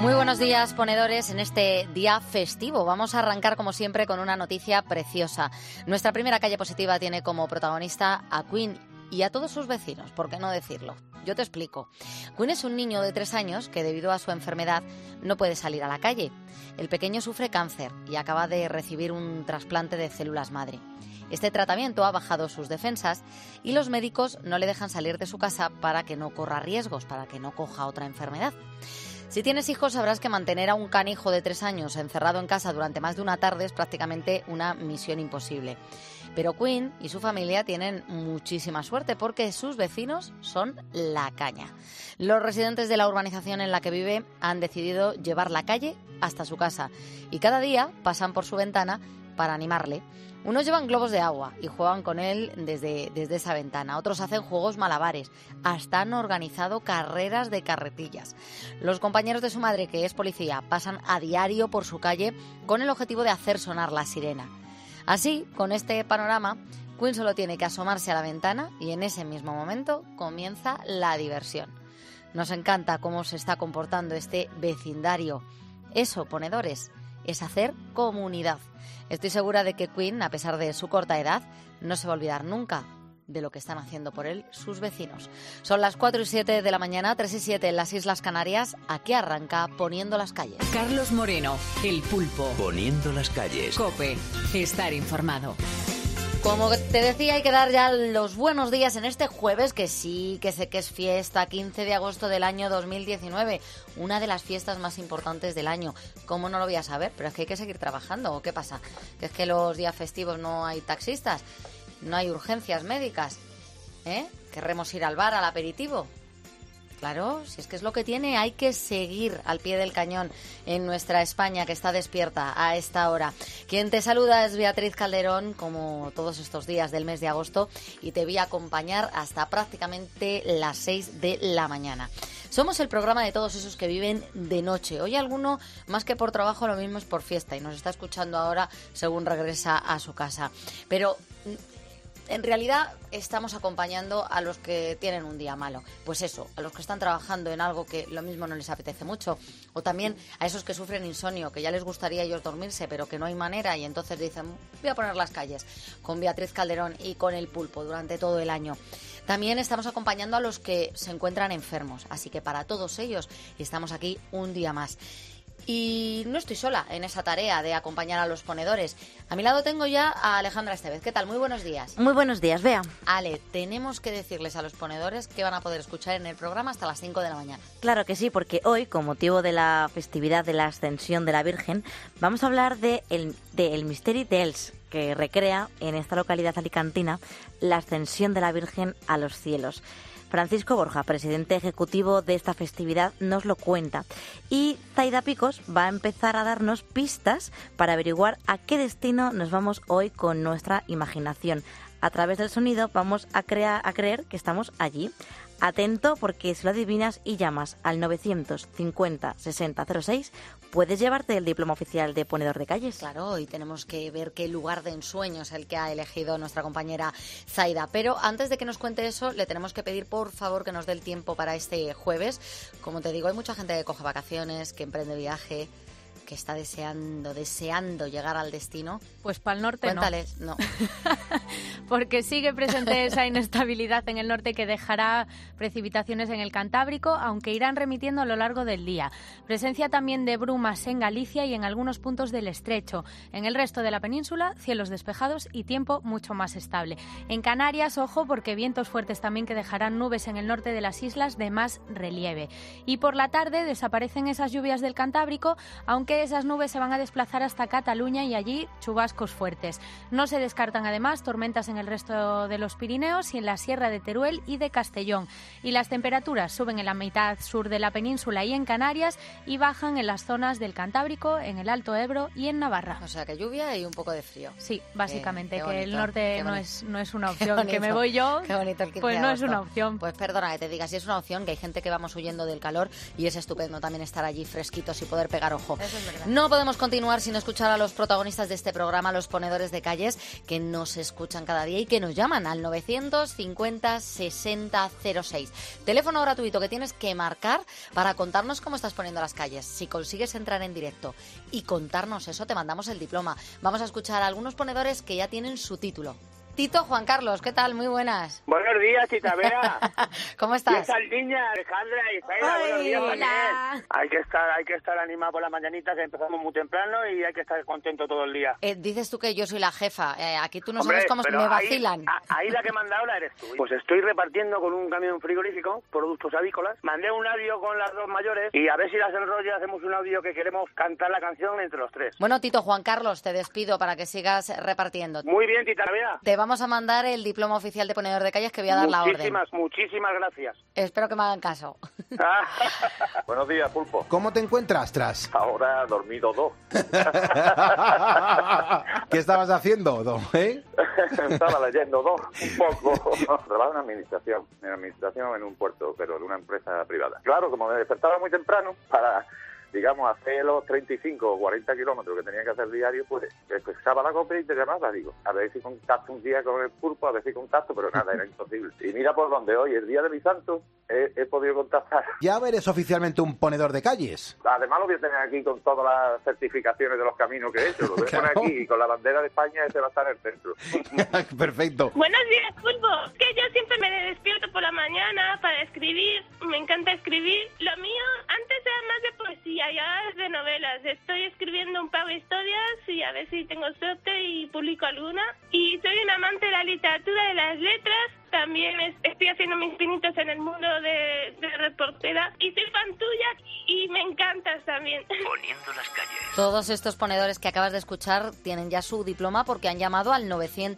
Muy buenos días, ponedores, en este día festivo. Vamos a arrancar, como siempre, con una noticia preciosa. Nuestra primera calle positiva tiene como protagonista a Quinn y a todos sus vecinos, ¿por qué no decirlo? Yo te explico. Quinn es un niño de 3 años que, debido a su enfermedad, no puede salir a la calle. El pequeño sufre cáncer y acaba de recibir un trasplante de células madre. Este tratamiento ha bajado sus defensas y los médicos no le dejan salir de su casa para que no corra riesgos, para que no coja otra enfermedad. Si tienes hijos, sabrás que mantener a un canijo de 3 años encerrado en casa durante más de una tarde es prácticamente una misión imposible. Pero Quinn y su familia tienen muchísima suerte porque sus vecinos son la caña. Los residentes de la urbanización en la que vive han decidido llevar la calle hasta su casa y cada día pasan por su ventana para animarle. Unos llevan globos de agua y juegan con él desde esa ventana. Otros hacen juegos malabares. Hasta han organizado carreras de carretillas. Los compañeros de su madre, que es policía, pasan a diario por su calle con el objetivo de hacer sonar la sirena. Así, con este panorama, Quinn solo tiene que asomarse a la ventana y en ese mismo momento comienza la diversión. Nos encanta cómo se está comportando este vecindario. Eso, ponedores, es hacer comunidad. Estoy segura de que Quinn, a pesar de su corta edad, no se va a olvidar nunca de lo que están haciendo por él sus vecinos. Son las 4:07 de la mañana, 3:07 en las Islas Canarias. Aquí arranca Poniendo las calles. Carlos Moreno, El Pulpo. Poniendo las calles. COPE, estar informado. Como te decía, hay que dar ya los buenos días en este jueves, que sí, que sé que es fiesta, 15 de agosto del año 2019, una de las fiestas más importantes del año. ¿Cómo no lo voy a saber? Pero es que hay que seguir trabajando, ¿o qué pasa? ¿Que es que los días festivos no hay taxistas? ¿No hay urgencias médicas? ¿Querremos ir al bar, al aperitivo? Claro, si es que es lo que tiene, hay que seguir al pie del cañón en nuestra España, que está despierta a esta hora. Quien te saluda es Beatriz Calderón, como todos estos días del mes de agosto, y te voy a acompañar hasta prácticamente las 6 de la mañana. Somos el programa de todos esos que viven de noche. Hoy alguno, más que por trabajo, lo mismo es por fiesta, y nos está escuchando ahora según regresa a su casa. Pero en realidad estamos acompañando a los que tienen un día malo. Pues eso, a los que están trabajando en algo que lo mismo no les apetece mucho. O también a esos que sufren insomnio, que ya les gustaría a ellos dormirse, pero que no hay manera. Y entonces dicen, voy a poner las calles con Beatriz Calderón y con El Pulpo durante todo el año. También estamos acompañando a los que se encuentran enfermos. Así que para todos ellos estamos aquí un día más. Y no estoy sola en esa tarea de acompañar a los ponedores. A mi lado tengo ya a Alejandra Estevez. ¿Qué tal? Muy buenos días. Muy buenos días, Bea. Ale, tenemos que decirles a los ponedores que van a poder escuchar en el programa hasta las 5 de la mañana. Claro que sí, porque hoy, con motivo de la festividad de la Ascensión de la Virgen, vamos a hablar de el Misteri d'Ells, que recrea en esta localidad alicantina la ascensión de la Virgen a los cielos. Francisco Borja, presidente ejecutivo de esta festividad, nos lo cuenta. Y Zaida Picos va a empezar a darnos pistas para averiguar a qué destino nos vamos hoy con nuestra imaginación. A través del sonido vamos a creer que estamos allí. Atento, porque si lo adivinas y llamas al 950 60 06, puedes llevarte el diploma oficial de ponedor de calles. Claro, y tenemos que ver qué lugar de ensueño es el que ha elegido nuestra compañera Zaida. Pero antes de que nos cuente eso, le tenemos que pedir, por favor, que nos dé el tiempo para este jueves. Como te digo, hay mucha gente que coge vacaciones, que emprende viaje, que está deseando llegar al destino. Pues para el norte Cuéntales, no. Porque sigue presente esa inestabilidad en el norte que dejará precipitaciones en el Cantábrico, aunque irán remitiendo a lo largo del día. Presencia también de brumas en Galicia y en algunos puntos del estrecho. En el resto de la península, cielos despejados y tiempo mucho más estable. En Canarias, ojo, porque vientos fuertes también que dejarán nubes en el norte de las islas de más relieve. Y por la tarde desaparecen esas lluvias del Cantábrico, aunque esas nubes se van a desplazar hasta Cataluña y allí chubascos fuertes. No se descartan además tormentas en el resto de los Pirineos y en la Sierra de Teruel y de Castellón. Y las temperaturas suben en la mitad sur de la península y en Canarias y bajan en las zonas del Cantábrico, en el Alto Ebro y en Navarra. O sea, que lluvia y un poco de frío. Sí, básicamente, qué que bonito, el norte no es una opción. Que me voy yo, qué bonito el 15 pues de no agosto. es una opción. Pues perdona que te diga, si es una opción, que hay gente que vamos huyendo del calor y es estupendo también estar allí fresquitos y poder pegar ojo. Eso es No podemos continuar sin escuchar a los protagonistas de este programa, los ponedores de calles, que nos escuchan cada día y que nos llaman al 950 60 06. Teléfono gratuito que tienes que marcar para contarnos cómo estás poniendo las calles. Si consigues entrar en directo y contarnos eso, te mandamos el diploma. Vamos a escuchar a algunos ponedores que ya tienen su título. Tito, Juan Carlos, ¿qué tal? Muy buenas. Buenos días, Tita Bea. ¿Cómo estás? ¿Qué tal, niña? Alejandra y Zaira, buenos días también. Hay que estar animado por la mañanita, que empezamos muy temprano y hay que estar contento todo el día. Dices tú que yo soy la jefa. Aquí tú no Hombre, sabes cómo me vacilan. Ahí la que manda ahora eres tú. Pues estoy repartiendo con un camión frigorífico productos avícolas. Mandé un audio con las dos mayores y a ver si las enrollo y hacemos un audio que queremos cantar la canción entre los tres. Bueno, Tito, Juan Carlos, te despido para que sigas repartiendo. Muy bien, Tita Bea. Te vamos a mandar el diploma oficial de ponedor de calles, que voy a dar la orden. Muchísimas gracias. Espero que me hagan caso. Buenos días, Pulpo. ¿Cómo te encuentras, Tras? Ahora dormido 2. ¿Qué estabas haciendo, Don? Estaba leyendo 2, un poco. Trabajo en administración en un puerto, pero de una empresa privada. Claro, como me despertaba muy temprano para, digamos, hacer los 35 o 40 kilómetros que tenía que hacer diario, pues empezaba la copa y te llamaba, digo, a ver si contacto un día con el Pulpo, a ver si contacto, pero nada, era imposible. Y mira por dónde hoy, el día de mi santo, he podido contactar. Ya eres oficialmente un ponedor de calles. Además lo voy a tener aquí con todas las certificaciones de los caminos que he hecho, lo voy a poner aquí y con la bandera de España, ese va a estar en el centro. Perfecto. Buenos días, Pulpo. Que yo siempre me despierto por la mañana para escribir, me encanta escribir. Lo mío antes era más de poesía y ahora es de novelas. Estoy escribiendo un par de historias y a ver si tengo suerte y publico alguna. Y soy un amante de la literatura, de las letras. También estoy haciendo mis pinitos en el mundo de reportera y soy fan tuya y me encantas también. Poniendo las calles. Todos estos ponedores que acabas de escuchar tienen ya su diploma porque han llamado al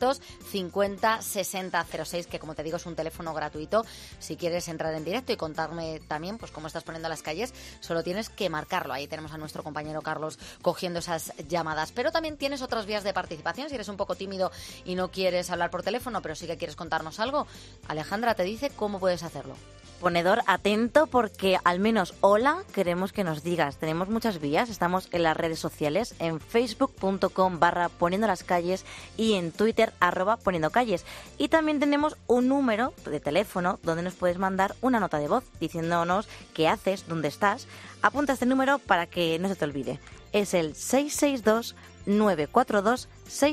950 60 06, que como te digo es un teléfono gratuito. Si quieres entrar en directo y contarme también pues cómo estás poniendo las calles, solo tienes que marcarlo. Ahí tenemos a nuestro compañero Carlos cogiendo esas llamadas. Pero también tienes otras vías de participación si eres un poco tímido y no quieres hablar por teléfono, pero sí que quieres contarnos algo. Alejandra te dice cómo puedes hacerlo. Ponedor, atento porque al menos hola queremos que nos digas. Tenemos muchas vías, estamos en las redes sociales, en facebook.com/poniendo las calles y en Twitter @poniendo calles. Y también tenemos un número de teléfono donde nos puedes mandar una nota de voz diciéndonos qué haces, dónde estás. Apunta este número para que no se te olvide. Es el 662 942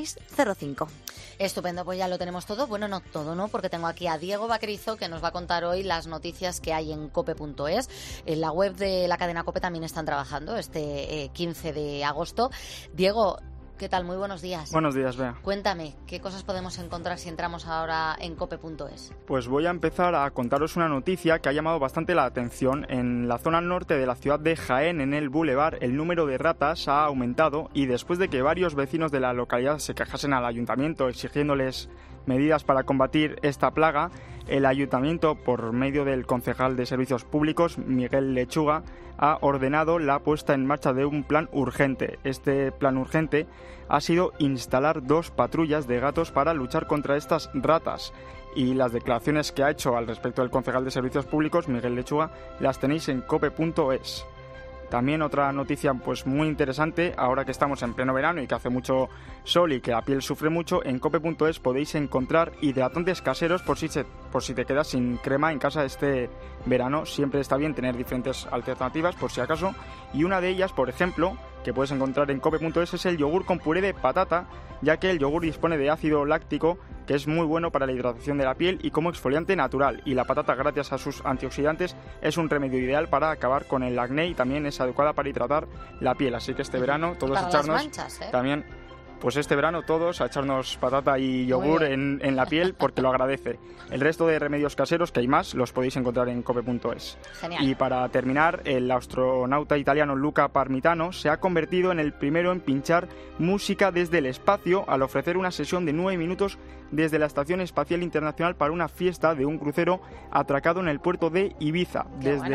605. Estupendo, pues ya lo tenemos todo. Bueno, no todo, ¿no? Porque tengo aquí a Diego Vaquerizo, que nos va a contar hoy las noticias que hay en cope.es. En la web de la cadena COPE también están trabajando este 15 de agosto. Diego, ¿qué tal? Muy buenos días. Buenos días, Bea. Cuéntame, ¿qué cosas podemos encontrar si entramos ahora en cope.es? Pues voy a empezar a contaros una noticia que ha llamado bastante la atención. En la zona norte de la ciudad de Jaén, en el Boulevard, el número de ratas ha aumentado y después de que varios vecinos de la localidad se quejasen al ayuntamiento exigiéndoles medidas para combatir esta plaga, el ayuntamiento, por medio del concejal de Servicios Públicos, Miguel Lechuga, ha ordenado la puesta en marcha de un plan urgente. Este plan urgente ha sido instalar 2 patrullas de gatos para luchar contra estas ratas. Y las declaraciones que ha hecho al respecto del concejal de Servicios Públicos, Miguel Lechuga, las tenéis en cope.es. También otra noticia pues muy interesante, ahora que estamos en pleno verano y que hace mucho sol y que la piel sufre mucho, en cope.es podéis encontrar hidratantes caseros por si te quedas sin crema en casa este verano. Siempre está bien tener diferentes alternativas por si acaso, y una de ellas, por ejemplo, que puedes encontrar en cope.es es el yogur con puré de patata, ya que el yogur dispone de ácido láctico, que es muy bueno para la hidratación de la piel y como exfoliante natural, y la patata, gracias a sus antioxidantes, es un remedio ideal para acabar con el acné y también es adecuada para hidratar la piel. Así que este verano todos para echarnos las manchas, también, pues este verano todos a echarnos patata y yogur en la piel porque lo agradece. El resto de remedios caseros, que hay más, los podéis encontrar en cope.es. Genial. Y para terminar, el astronauta italiano Luca Parmitano se ha convertido en el primero en pinchar música desde el espacio al ofrecer una sesión de 9 minutos desde la Estación Espacial Internacional para una fiesta de un crucero atracado en el puerto de Ibiza.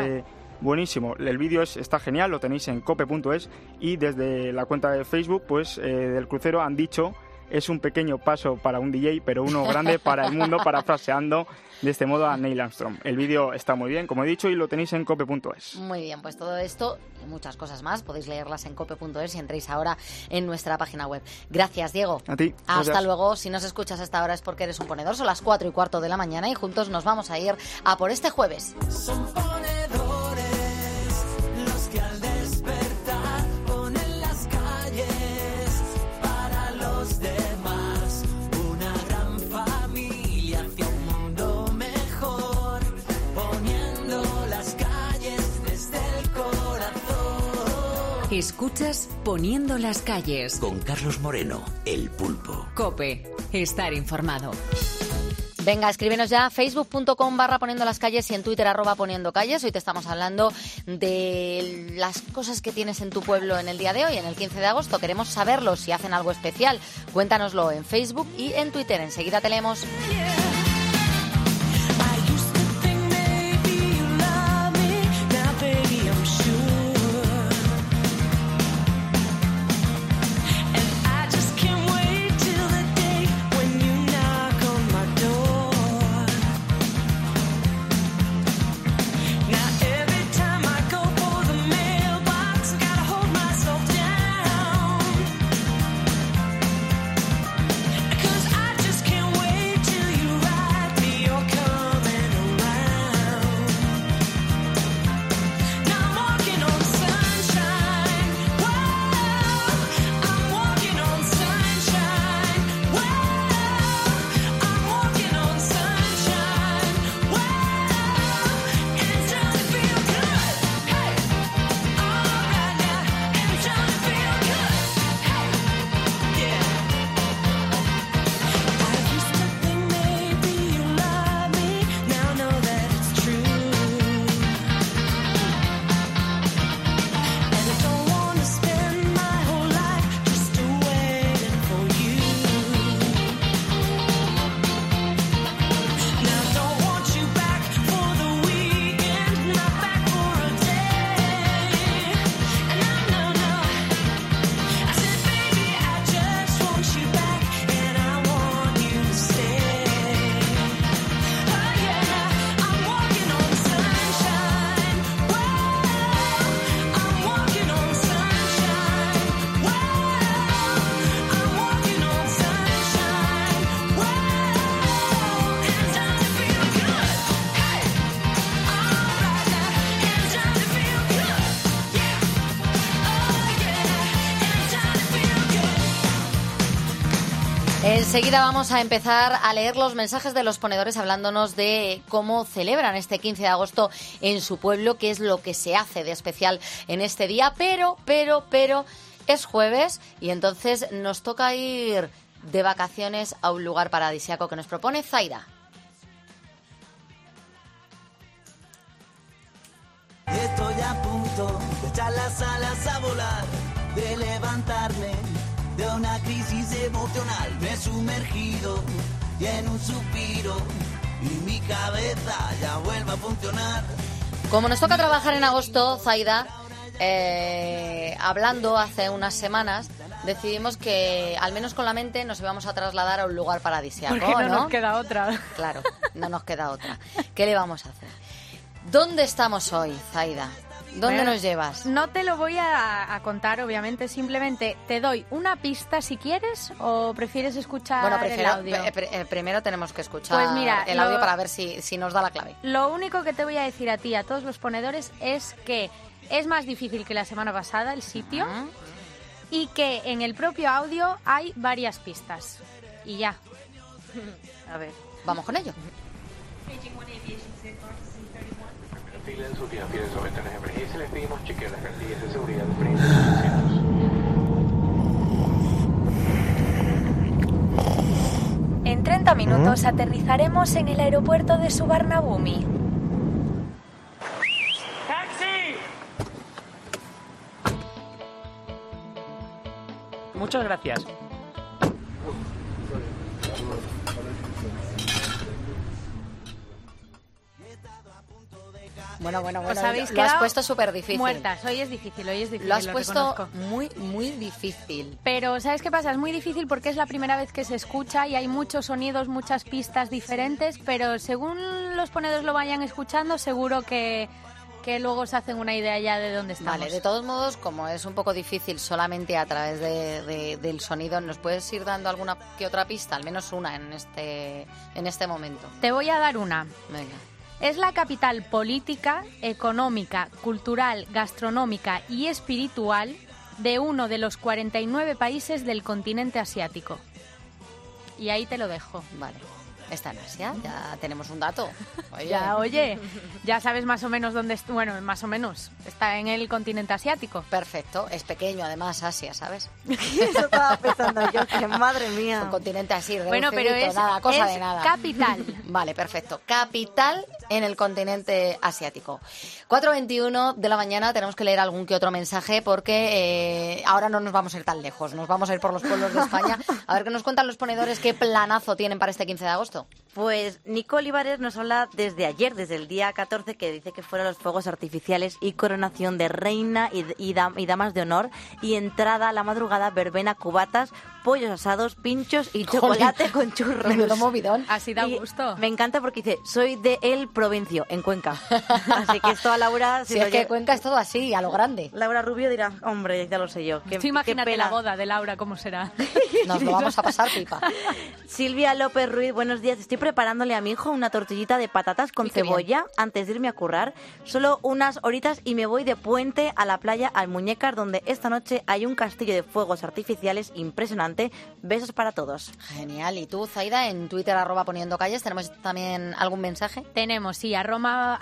Buenísimo, el vídeo está genial, lo tenéis en cope.es y desde la cuenta de Facebook del crucero han dicho es un pequeño paso para un DJ, pero uno grande para el mundo, parafraseando de este modo a Neil Armstrong. El vídeo está muy bien, como he dicho, y lo tenéis en cope.es. Muy bien, pues todo esto y muchas cosas más podéis leerlas en cope.es y entréis ahora en nuestra página web. Gracias, Diego. A ti. Hasta Gracias. luego. Si nos escuchas hasta ahora es porque eres un ponedor. Son las 4:15 de la mañana y juntos nos vamos a ir a por este jueves. Son ponedores los que al despertar ponen las calles para los demás. Una gran familia hacia un mundo mejor, poniendo las calles desde el corazón. Escuchas Poniendo las calles. Con Carlos Moreno, el pulpo. Cope, estar informado. Venga, escríbenos ya a facebook.com/poniendo las calles y en Twitter @poniendo calles. Hoy te estamos hablando de las cosas que tienes en tu pueblo en el día de hoy, en el 15 de agosto. Queremos saberlo, si hacen algo especial. Cuéntanoslo en Facebook y en Twitter. Enseguida te leemos. Enseguida vamos a empezar a leer los mensajes de los ponedores hablándonos de cómo celebran este 15 de agosto en su pueblo, qué es lo que se hace de especial en este día, pero es jueves y entonces nos toca ir de vacaciones a un lugar paradisíaco que nos propone Zaida. Estoy a punto de echar las alas a volar, de levantarme de una crisis emocional. Me he sumergido y en un suspiro y mi cabeza ya vuelve a funcionar. Como nos toca trabajar en agosto, Zaida, hablando hace unas semanas, decidimos que, al menos con la mente, nos íbamos a trasladar a un lugar paradisíaco, porque no nos queda otra. Claro, no nos queda otra. ¿Qué le vamos a hacer? ¿Dónde estamos hoy, Zaida? ¿Dónde nos llevas? No te lo voy a contar, obviamente, simplemente te doy una pista si quieres o prefieres escuchar el audio. Primero tenemos que escuchar el audio para ver si nos da la clave. Lo único que te voy a decir a ti y a todos los ponedores es que es más difícil que la semana pasada el sitio y que en el propio audio hay varias pistas. Y ya. A ver, vamos con ello. Filas de ventanas de emergencia, les pedimos chequear las cartillas de seguridad frente a sus asientos. En 30 minutos aterrizaremos en el aeropuerto de Suvarnabhumi. ¡Taxi! Muchas gracias. Bueno, Os habéis lo has quedado puesto súper difícil. muertas. Hoy es difícil. Lo has puesto reconozco. muy difícil. Pero ¿sabes qué pasa? Es muy difícil porque es la primera vez que se escucha y hay muchos sonidos, muchas pistas diferentes, pero según los ponedores lo vayan escuchando, seguro que luego se hacen una idea ya de dónde estamos. Vale, de todos modos, como es un poco difícil solamente a través del sonido, ¿nos puedes ir dando alguna que otra pista? Al menos una en este momento. Te voy a dar una. Venga. Es la capital política, económica, cultural, gastronómica y espiritual de uno de los 49 países del continente asiático. Y ahí te lo dejo. Vale. Está en Asia, ya tenemos un dato. Oye, ya sabes más o menos dónde está. Bueno, más o menos. Está en el continente asiático. Perfecto. Es pequeño, además, Asia, ¿sabes? Eso estaba pensando yo, que madre mía. Un continente así, bueno, pero es, nada, cosa de nada. Capital. Vale, perfecto. Capital en el continente asiático. 4:21 de la mañana, tenemos que leer algún que otro mensaje porque ahora no nos vamos a ir tan lejos. Nos vamos a ir por los pueblos de España. A ver qué nos cuentan los ponedores, qué planazo tienen para este 15 de agosto. Pues Nicole Ibares nos habla desde ayer, desde el día 14, que dice que fueron los fuegos artificiales y coronación de reina y damas de honor, y entrada a la madrugada, verbena, cubatas, pollos asados, pinchos y chocolate con churros. Menudo movidón. Así da gusto. Me encanta porque dice, soy de El Provencio, en Cuenca. Así que esto a Laura... Si es que Cuenca es todo así, a lo grande. Laura Rubio dirá, hombre, ya lo sé yo. Tú imagínate la boda de Laura, ¿cómo será? Nos lo vamos a pasar pipa. Silvia López Ruiz, buenos días. Estoy preparándole a mi hijo una tortillita de patatas con cebolla antes de irme a currar. Solo unas horitas y me voy de puente a la playa Almuñécar, donde esta noche hay un castillo de fuegos artificiales impresionante. Besos para todos. Genial. ¿Y tú, Zaida, en Twitter, @poniendo calles, tenemos también algún mensaje? Tenemos, sí, arroba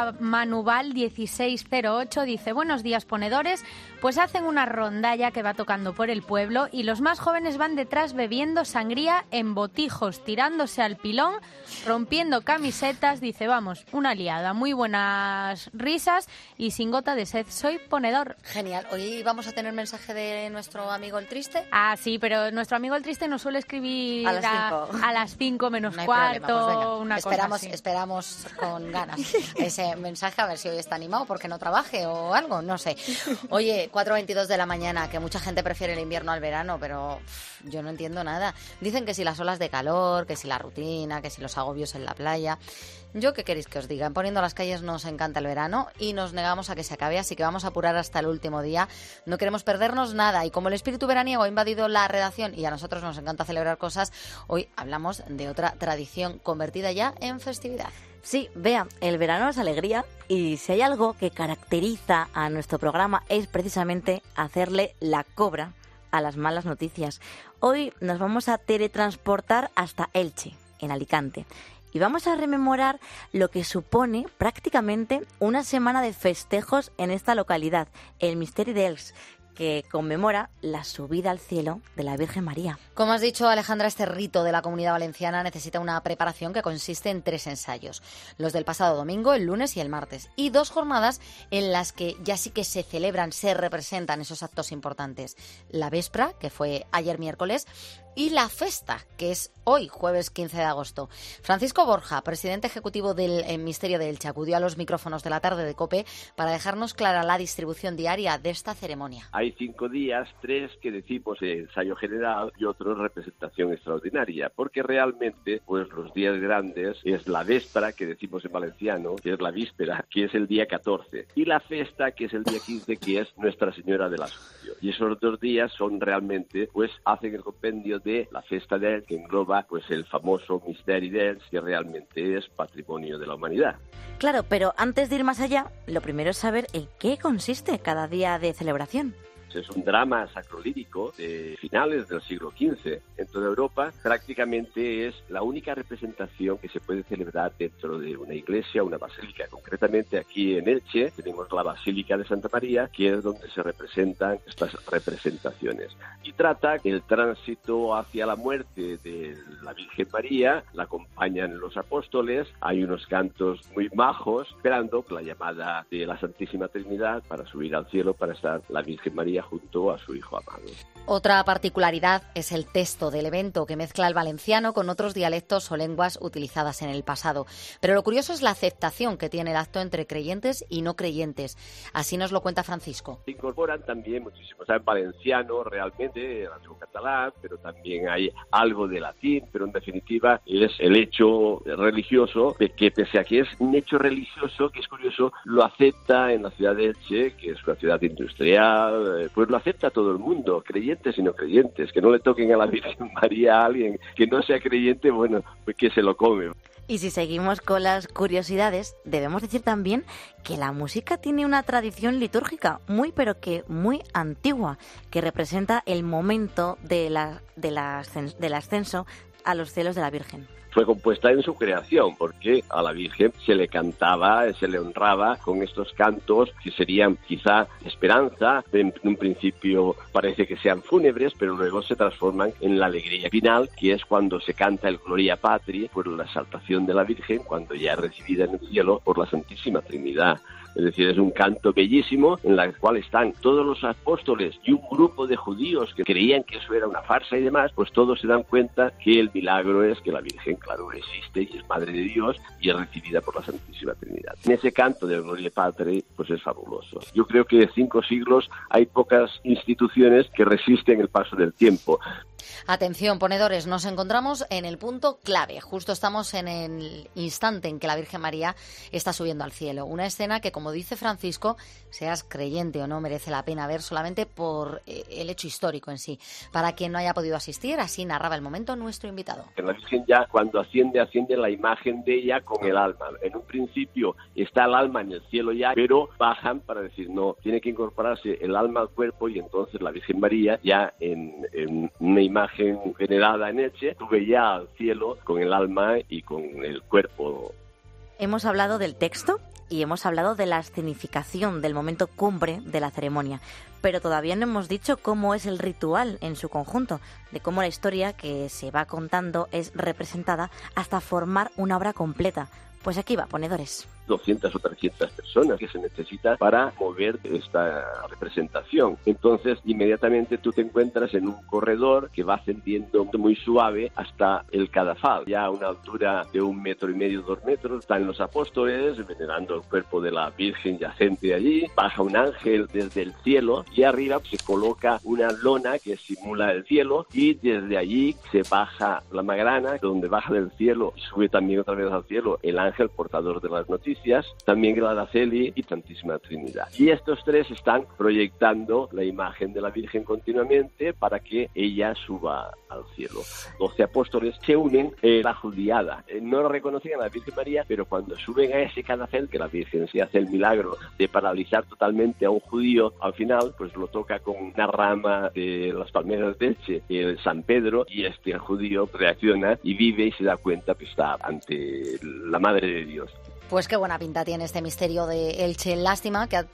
manuval1608 dice, buenos días, ponedores. Pues hacen una rondalla que va tocando por el pueblo y los más jóvenes van detrás bebiendo sangría en botijos, tirándose al pilón, rompiendo camisetas. Dice, vamos, una liada, muy buenas risas y sin gota de sed. Soy ponedor. Genial. Hoy vamos a tener mensaje de nuestro amigo el Triste. Ah, sí, pero nuestro amigo el Triste nos suele escribir a las 5 menos no hay cuarto, problema, pues venga, una cosa así. Esperamos con ganas ese mensaje, a ver si hoy está animado porque no trabaje o algo, no sé. Oye, 4:22 de la mañana, que mucha gente prefiere el invierno al verano, pero yo no entiendo nada. Dicen que si las olas de calor, que si la rutina, que si los agobios en la playa. ¿Yo qué queréis que os diga? En Poniendo las calles nos encanta el verano y nos negamos a que se acabe, así que vamos a apurar hasta el último día. No queremos perdernos nada y como el espíritu veraniego ha invadido la redacción y a nosotros nos encanta celebrar cosas, hoy hablamos de otra tradición convertida ya en festividad. Sí, vea, el verano es alegría y si hay algo que caracteriza a nuestro programa es precisamente hacerle la cobra a las malas noticias. Hoy nos vamos a teletransportar hasta Elche, en Alicante. Y vamos a rememorar lo que supone prácticamente una semana de festejos en esta localidad, el Misteri d'Elx, que conmemora la subida al cielo de la Virgen María. Como has dicho, Alejandra, este rito de la Comunidad Valenciana necesita una preparación que consiste en 3 ensayos, los del pasado domingo, el lunes y el martes, y 2 jornadas en las que ya sí que se celebran, se representan esos actos importantes. La Vespra, que fue ayer miércoles, y la Festa, que es hoy, jueves 15 de agosto. Francisco Borja, presidente ejecutivo del Misterio de Elche, acudió a los micrófonos de la tarde de COPE para dejarnos clara la distribución diaria de esta ceremonia. Hay 5 días, 3 que decimos ensayo general y otros representación extraordinaria, porque realmente pues los días grandes es la Vespra, que decimos en valenciano, que es la víspera, que es el día 14, y la Festa, que es el día 15, que es Nuestra Señora de la Asunción. Y esos 2 días son realmente, pues hacen el compendio de la Festa d'Elx, que engloba pues el famoso Misteri d'Elx, que realmente es patrimonio de la humanidad. Claro, pero antes de ir más allá, lo primero es saber en qué consiste cada día de celebración. Es un drama sacrolírico de finales del siglo XV. En toda Europa prácticamente es la única representación que se puede celebrar dentro de una iglesia, una basílica. Concretamente aquí en Elche tenemos la Basílica de Santa María, que es donde se representan estas representaciones. Y trata el tránsito hacia la muerte de la Virgen María, la acompañan los apóstoles, hay unos cantos muy majos, esperando la llamada de la Santísima Trinidad para subir al cielo, para estar la Virgen María María junto a su hijo amado. Otra particularidad es el texto del evento, que mezcla el valenciano con otros dialectos o lenguas utilizadas en el pasado. Pero lo curioso es la aceptación que tiene el acto entre creyentes y no creyentes. Así nos lo cuenta Francisco. Se incorporan también muchísimo, o sea, en valenciano realmente, en antiguo catalán, pero también hay algo de latín, pero en definitiva es el hecho religioso, de que pese a que es un hecho religioso, que es curioso, lo acepta en la ciudad de Elche, que es una ciudad industrial, pues lo acepta todo el mundo, creyentes y no creyentes, que no le toquen a la Virgen María a alguien que no sea creyente, bueno, pues que se lo come. Y si seguimos con las curiosidades, debemos decir también que la música tiene una tradición litúrgica muy antigua, que representa el momento del ascenso a los cielos de la Virgen. Fue compuesta en su creación, porque a la Virgen se le cantaba, se le honraba con estos cantos que serían quizá esperanza. En un principio parece que sean fúnebres, pero luego se transforman en la alegría final, que es cuando se canta el Gloria Patri por la exaltación de la Virgen, cuando ya es recibida en el cielo por la Santísima Trinidad. Es decir, es un canto bellísimo en el cual están todos los apóstoles y un grupo de judíos que creían que eso era una farsa y demás, pues todos se dan cuenta que el milagro es que la Virgen, claro, existe y es Madre de Dios y es recibida por la Santísima Trinidad. En ese canto del Gloria Patri, pues es fabuloso. Yo creo que de 5 siglos hay pocas instituciones que resisten el paso del tiempo. Atención, ponedores, nos encontramos en el punto clave. Justo estamos en el instante en que la Virgen María está subiendo al cielo. Una escena que, como dice Francisco, seas creyente o no, merece la pena ver solamente por el hecho histórico en sí. Para quien no haya podido asistir, así narraba el momento nuestro invitado. La Virgen ya, cuando asciende la imagen de ella con el alma. En un principio está el alma en el cielo ya, pero bajan para decir, no, tiene que incorporarse el alma al cuerpo, y entonces la Virgen María ya en una imagen generada en Elche sube ya al cielo con el alma y con el cuerpo. Hemos hablado del texto y hemos hablado de la escenificación del momento cumbre de la ceremonia, pero todavía no hemos dicho cómo es el ritual en su conjunto, de cómo la historia que se va contando es representada hasta formar una obra completa. Pues aquí va, ponedores. 200 o 300 personas que se necesita para mover esta representación. Entonces, inmediatamente tú te encuentras en un corredor que va ascendiendo muy suave hasta el cadafal, ya a una altura de 1,5 metros, 2 metros. Están los apóstoles venerando el cuerpo de la Virgen yacente allí. Baja un ángel desde el cielo y arriba se coloca una lona que simula el cielo, y desde allí se baja la magrana, donde baja del cielo y sube también otra vez al cielo el ángel portador de las noticias, también Araceli y Santísima Trinidad. Y estos tres están proyectando la imagen de la Virgen continuamente para que ella suba al cielo. 12 apóstoles se unen la judiada. No reconocían a la Virgen María, pero cuando suben a ese cadafel, que la Virgen se hace el milagro de paralizar totalmente a un judío, al final pues lo toca con una rama de las palmeras de Elche, el San Pedro, y este judío reacciona y vive y se da cuenta que está ante la Madre de Dios. Pues qué buena pinta tiene este misterio de Elche. Lástima que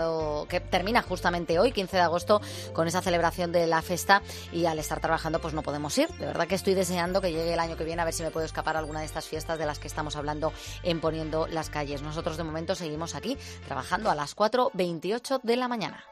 termina justamente hoy, 15 de agosto, con esa celebración de la festa, y al estar trabajando pues no podemos ir. De verdad que estoy deseando que llegue el año que viene, a ver si me puedo escapar a alguna de estas fiestas de las que estamos hablando en Poniendo las Calles. Nosotros de momento seguimos aquí trabajando a las 4:28 de la mañana.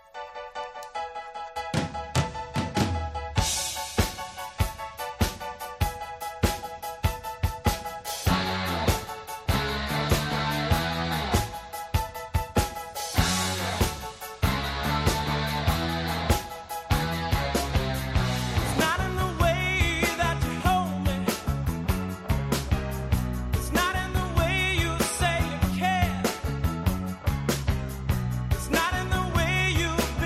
It's not in the way you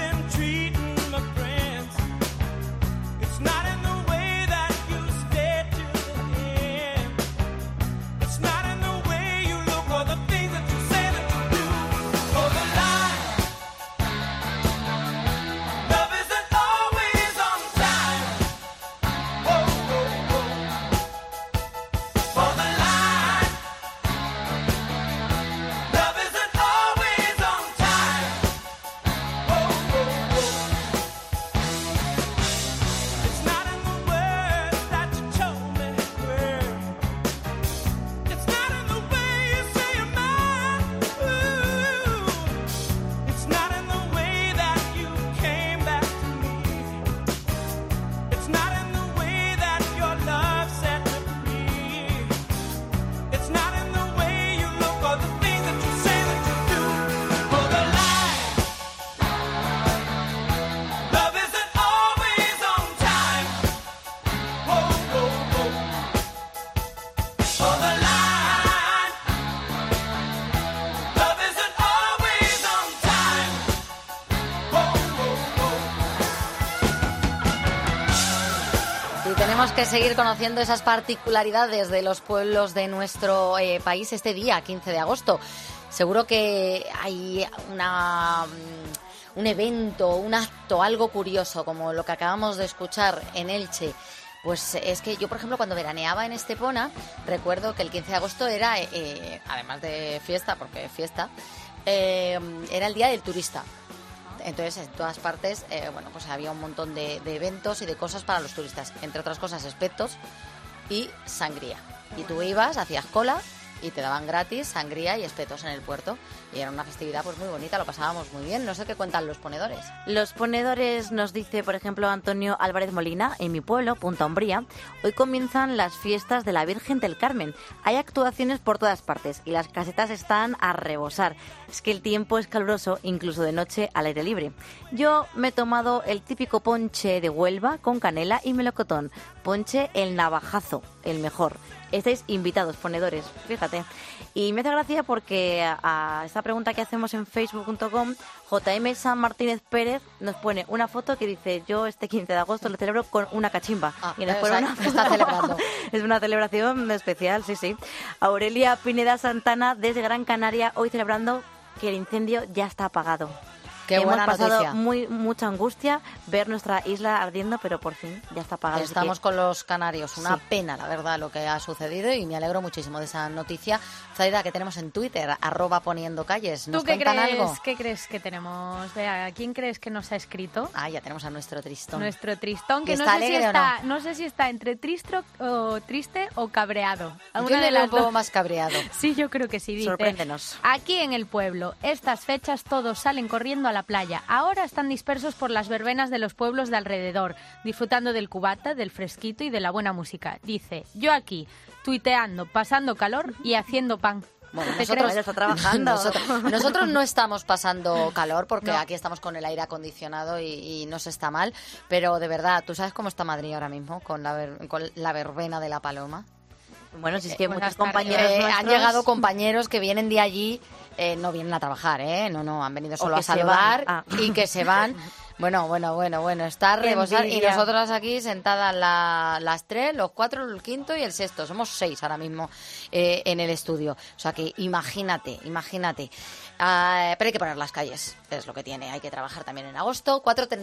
tenemos que seguir conociendo esas particularidades de los pueblos de nuestro país este día, 15 de agosto. Seguro que hay un evento, un acto, algo curioso, como lo que acabamos de escuchar en Elche. Pues es que yo, por ejemplo, cuando veraneaba en Estepona, recuerdo que el 15 de agosto era, además de fiesta, porque fiesta, era el Día del Turista. Entonces, en todas partes, pues había un montón de eventos y de cosas para los turistas. Entre otras cosas, espetos y sangría. Y tú ibas, hacías cola y te daban gratis sangría y espetos en el puerto. Y era una festividad pues muy bonita, lo pasábamos muy bien. No sé qué cuentan los ponedores. Los ponedores, nos dice, por ejemplo, Antonio Álvarez Molina, en mi pueblo, Punta Umbría, hoy comienzan las fiestas de la Virgen del Carmen. Hay actuaciones por todas partes y las casetas están a rebosar. Es que el tiempo es caluroso, incluso de noche al aire libre. Yo me he tomado el típico ponche de Huelva con canela y melocotón. Ponche el navajazo, el mejor. Estáis invitados, ponedores, fíjate. Y me hace gracia porque a esta pregunta que hacemos en facebook.com, JM San Martínez Pérez nos pone una foto que dice: yo este 15 de agosto lo celebro con una cachimba. Y nos pone una foto. Está celebrando. Es una celebración especial, sí. Aurelia Pineda Santana, desde Gran Canaria, hoy celebrando que el incendio ya está apagado. Qué buena Hemos pasado noticia. mucha angustia ver nuestra isla ardiendo, pero por fin ya está apagado. Estamos con los canarios. Una pena, la verdad, lo que ha sucedido y me alegro muchísimo de esa noticia. Zaida, que tenemos en Twitter, @poniendocalles. ¿Nos cuentan algo? ¿Qué crees que tenemos? Vea, ¿quién crees que nos ha escrito? Ya tenemos a nuestro Tristón. Nuestro Tristón, que ¿Está alegre o no? No sé si está entre triste o cabreado. Yo le veo un poco más cabreado. Sí, yo creo que sí. Dice: sorpréndenos. Aquí en el pueblo, estas fechas todos salen corriendo a la playa. Ahora están dispersos por las verbenas de los pueblos de alrededor, disfrutando del cubata, del fresquito y de la buena música. Dice: yo aquí, tuiteando, pasando calor y haciendo pan. Bueno, nosotros está trabajando. Nosotros no estamos pasando calor porque aquí estamos con el aire acondicionado y no se está mal, pero de verdad, ¿tú sabes cómo está Madrid ahora mismo con la verbena de la Paloma? Bueno, si es que muchos compañeros nuestros... Han llegado compañeros que vienen de allí, no vienen a trabajar, no, han venido solo a saludar y que se van. Bueno, está a rebosar y nosotras aquí sentadas las 3, los 4, el quinto y el sexto. Somos 6 ahora mismo en el estudio. O sea que imagínate. Pero hay que poner las calles, es lo que tiene. Hay que trabajar también en agosto,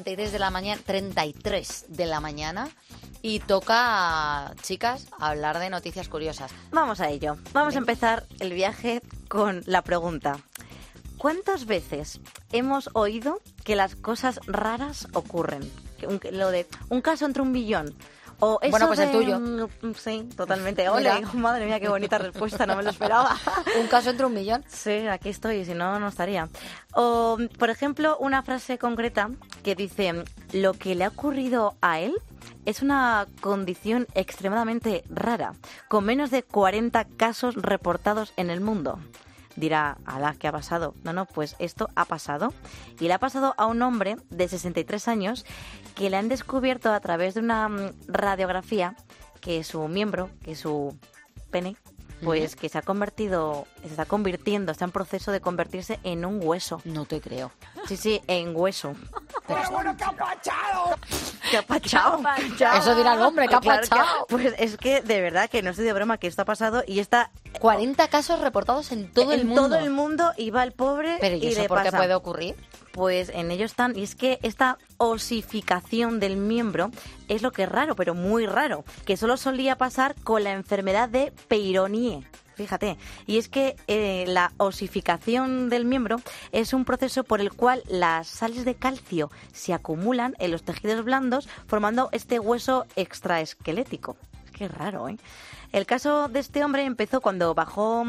4:33 de la mañana y toca, chicas, hablar de noticias curiosas. Vamos a ello. Vamos a empezar el viaje con la pregunta: ¿cuántas veces hemos oído que las cosas raras ocurren? Lo de un caso entre un billón. O eso bueno, pues el tuyo. Sí, totalmente. Ole, madre mía, qué bonita respuesta, no me lo esperaba. ¿Un caso entre un millón? Sí, aquí estoy, si no, no estaría. O, por ejemplo, una frase concreta que dice: lo que le ha ocurrido a él es una condición extremadamente rara, con menos de 40 casos reportados en el mundo. Dirá: alá, ¿qué ha pasado? No, pues esto ha pasado. Y le ha pasado a un hombre de 63 años que le han descubierto a través de una radiografía que su miembro, que su pene, pues que se está convirtiendo, está en proceso de convertirse en un hueso. No te creo. Sí, en hueso. Pero bueno, ¿qué ha pachado? ¿Qué ha pachado? Eso dirá el hombre, ¿qué ha Claro pachado? Pues es que, de verdad, que no estoy de broma, que esto ha pasado y está... 40 casos reportados en todo el mundo. En todo el mundo, y va el pobre. Pero ¿y eso por qué puede ocurrir? Pues en ello están, y es que esta osificación del miembro es lo que es raro, pero muy raro, que solo solía pasar con la enfermedad de Peyronie. Fíjate, y es que la osificación del miembro es un proceso por el cual las sales de calcio se acumulan en los tejidos blandos, formando este hueso extraesquelético. Es que es raro, ¿eh? El caso de este hombre empezó cuando bajo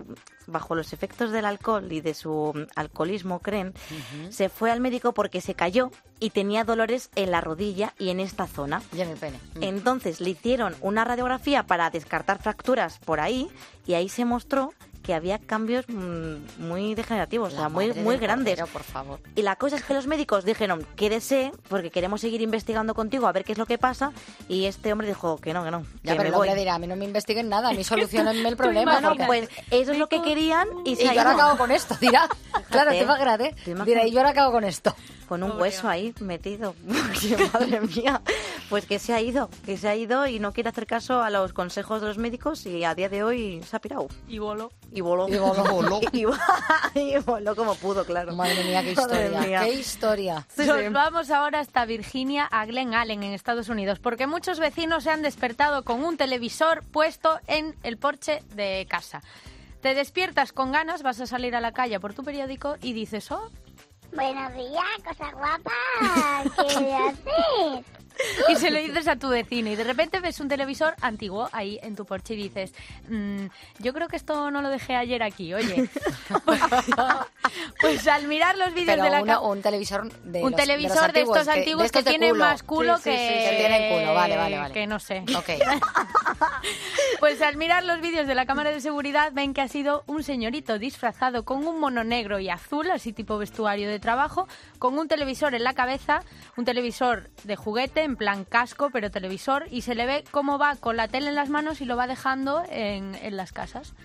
los efectos del alcohol y de su alcoholismo, creen, se fue al médico porque se cayó y tenía dolores en la rodilla y en esta zona. Y en el pene. Entonces le hicieron una radiografía para descartar fracturas por ahí y ahí se mostró que había cambios muy degenerativos, o sea, muy grandes. Cordero, por favor. Y la cosa es que los médicos dijeron: quédese, porque queremos seguir investigando contigo a ver qué es lo que pasa. Y este hombre dijo que no. Ya, pero luego le dirá: a mí no me investiguen nada, a mí solucionenme el problema. Bueno, pues eso es lo que querían y yo ahora acabo con esto, dirá. Claro, te imagínate. Dirá: y yo ahora acabo con esto. Con un hueso ahí metido. Madre mía. Pues que se ha ido y no quiere hacer caso a los consejos de los médicos y a día de hoy se ha pirado. Y voló. Y voló. Y voló. Y voló como pudo, claro. Madre mía, qué historia. Madre mía. Qué historia. Sí, Nos sí. vamos ahora hasta Virginia, a Glen Allen, en Estados Unidos, porque muchos vecinos se han despertado con un televisor puesto en el porche de casa. Te despiertas con ganas, vas a salir a la calle por tu periódico y dices, oh, buenos días, cosa guapa, ¿qué haces? y se lo dices a tu vecino y de repente ves un televisor antiguo ahí en tu porche y dices, yo creo que esto no lo dejé ayer aquí, oye. Pues al mirar los vídeos Pero de la un televisor de un los, televisor de estos antiguos que tiene culo. más culo Sí, que tienen culo, vale. que no sé. Ok. Pues al mirar los vídeos de la cámara de seguridad ven que ha sido un señorito disfrazado con un mono negro y azul, así tipo vestuario de trabajo, con un televisor en la cabeza, un televisor de juguete, en plan casco, pero televisor, y se le ve cómo va con la tele en las manos y lo va dejando en las casas.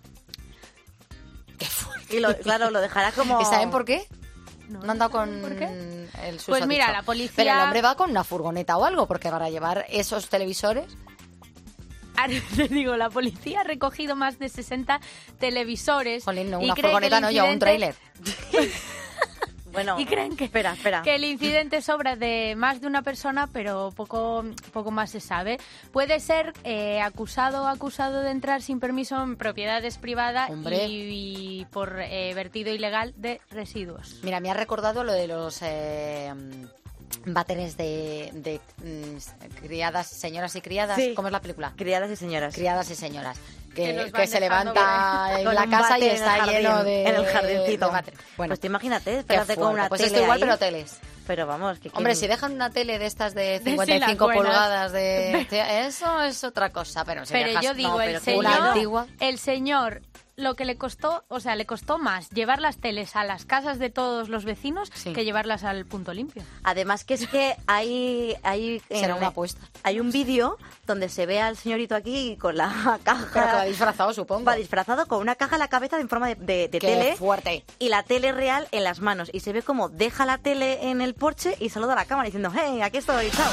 Y claro, lo dejará como... ¿Y saben por qué? No han dado con ¿Por qué? el susodicho. Pues mira, la policía... Pero el hombre va con una furgoneta o algo, porque para llevar esos televisores... Te digo, la policía ha recogido más de 60 televisores. Jolín, no, y una cree que furgoneta el no, yo un incidente- tráiler. Bueno, y creen que, espera. que el incidente es obra de más de una persona, pero poco más se sabe. Puede ser acusado o acusado de entrar sin permiso en propiedades privadas Hombre. y por vertido ilegal de residuos. Mira, me ha recordado lo de los váteres de criadas, señoras y criadas. Sí. ¿Cómo es la película? Criadas y señoras. Criadas y señoras. Que los Que van se dejando levanta en Con la un casa y váter en está el jardín, lleno de... en el jardincito. de váter. Bueno, Pues te imagínate, qué espérate con fuerte. una Pues tele esto igual, ahí. pero teles. Pero vamos, que Hombre, quién- si dejan una tele de estas de sí, las 55 buenas. pulgadas eso es otra cosa, pero si Pero dejas yo digo, una antigua... el señor, lo que le costó más llevar las teles a las casas de todos los vecinos Sí. que llevarlas al punto limpio. Además que es que hay Será una apuesta. Hay un vídeo donde se ve al señorito aquí con la caja. Pero que va disfrazado, supongo. Va disfrazado con una caja en la cabeza en forma de Qué tele. fuerte. Y la tele real en las manos. Y se ve como deja la tele en el porche y saluda a la cámara diciendo, hey, aquí estoy, chao.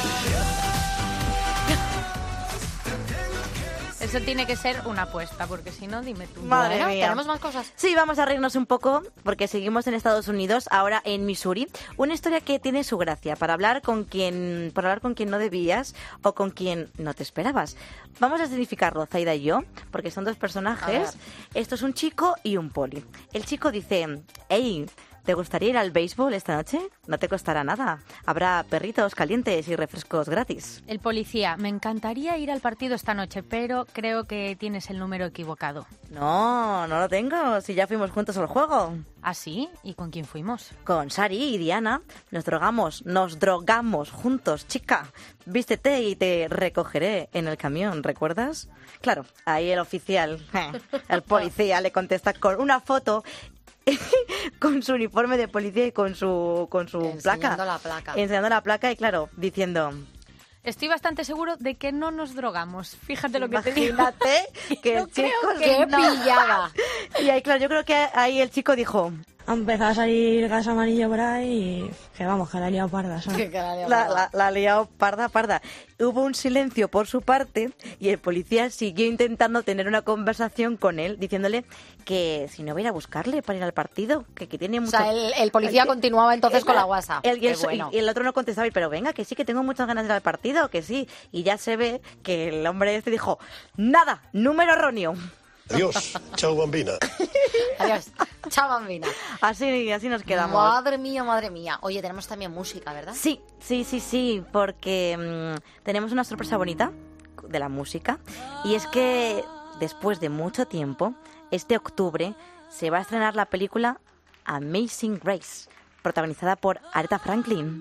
Eso tiene que ser una apuesta, porque si no, dime tú. Madre Bueno, mía. ¿tenemos más cosas? Sí, vamos a reírnos un poco porque seguimos en Estados Unidos, ahora en Missouri. Una historia que tiene su gracia para hablar con quien no debías o con quien no te esperabas. Vamos a significarlo, Zaida y yo, porque son dos A personajes. Esto es un chico y un poli. El chico dice, hey, ¿te gustaría ir al béisbol esta noche? No te costará nada. Habrá perritos calientes y refrescos gratis. El policía, me encantaría ir al partido esta noche, pero creo que tienes el número equivocado. No, no lo tengo, si ya fuimos juntos al juego. ¿Ah, sí? ¿Y con quién fuimos? Con Sari y Diana nos drogamos juntos, chica. Vístete y te recogeré en el camión, ¿recuerdas? Claro, ahí el oficial, el policía, le contesta con una foto con su uniforme de policía y con su placa. Enseñando la placa. Enseñando la placa y claro, diciendo... Estoy bastante seguro de que no nos drogamos. Fíjate lo que te digo. Imagínate que Yo el chico... creo que ¡Qué no. pillada! Y ahí, claro, yo creo que ahí el chico dijo... Ha empezado a salir gas amarillo por ahí y que vamos, que la he liado parda, ¿sabes? La ha liado parda. Hubo un silencio por su parte y el policía siguió intentando tener una conversación con él, diciéndole que si no va a ir a buscarle para ir al partido, que tiene mucho... O sea, el policía continuaba entonces con la guasa. Y Qué bueno. el otro no contestaba, pero venga, que sí, que tengo muchas ganas de ir al partido, que sí. Y ya se ve que el hombre este dijo, nada, número erróneo. Adiós, chao bambina. Adiós. Chao, bambina. Así nos quedamos. Madre mía. Oye, tenemos también música, ¿verdad? Sí, porque tenemos una sorpresa bonita de la música. Y es que después de mucho tiempo, este octubre, se va a estrenar la película Amazing Grace, protagonizada por Aretha Franklin.